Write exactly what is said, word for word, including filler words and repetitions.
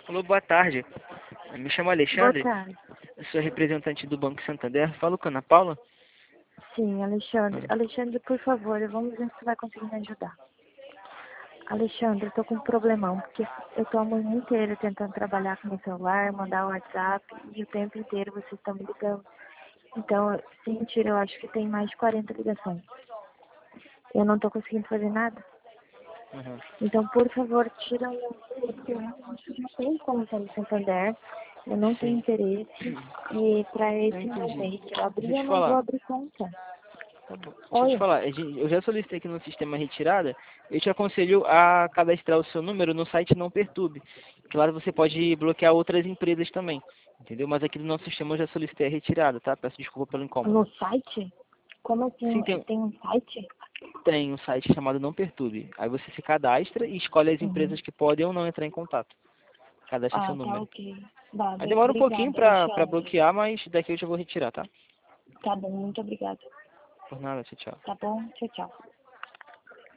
Alô, boa tarde. Me chamo Boa Alexandre, tarde. eu sou representante do Banco Santander. Falo com a Ana Paula? Sim, Alexandre. Ah, Alexandre, por favor, vamos ver se você vai conseguir me ajudar. Alexandre, eu tô com um problemão, porque eu tô a manhã inteira tentando trabalhar com meu celular, mandar o WhatsApp, e o tempo inteiro vocês estão me ligando. Então, sem mentira, eu acho que tem mais de quarenta ligações. Eu não tô conseguindo fazer nada. uhum. Então, por favor, tira o porque eu realmente não tenho conta no Santander, eu não tenho Sim, interesse, e pra eu esse entendi. mês que eu abri, Deixa eu eu te não vou falar. abrir conta. Tá bom. Deixa eu te Oi? falar. a gente- Eu já solicitei aqui no sistema retirada. Eu te aconselho a cadastrar o seu número no site Não Perturbe. Claro, você pode bloquear outras empresas também. Entendeu? Mas aqui no nosso sistema eu já solicitei a retirada, tá? Peço desculpa pelo incômodo. No site? Como Sim, assim? tem, Tem um site? tem um site chamado Não Perturbe. Aí você se cadastra e escolhe as Uhum. empresas que podem ou não entrar em contato. Cadastra seu Ah, tá número. ok. Tá, Aí bem, demora um pouquinho obrigada, pra, pra Alexandre. bloquear, mas daqui eu já vou retirar, tá? Tá bom, muito obrigada. Por nada, tchau, tchau. Tá bom? Tchau, tchau.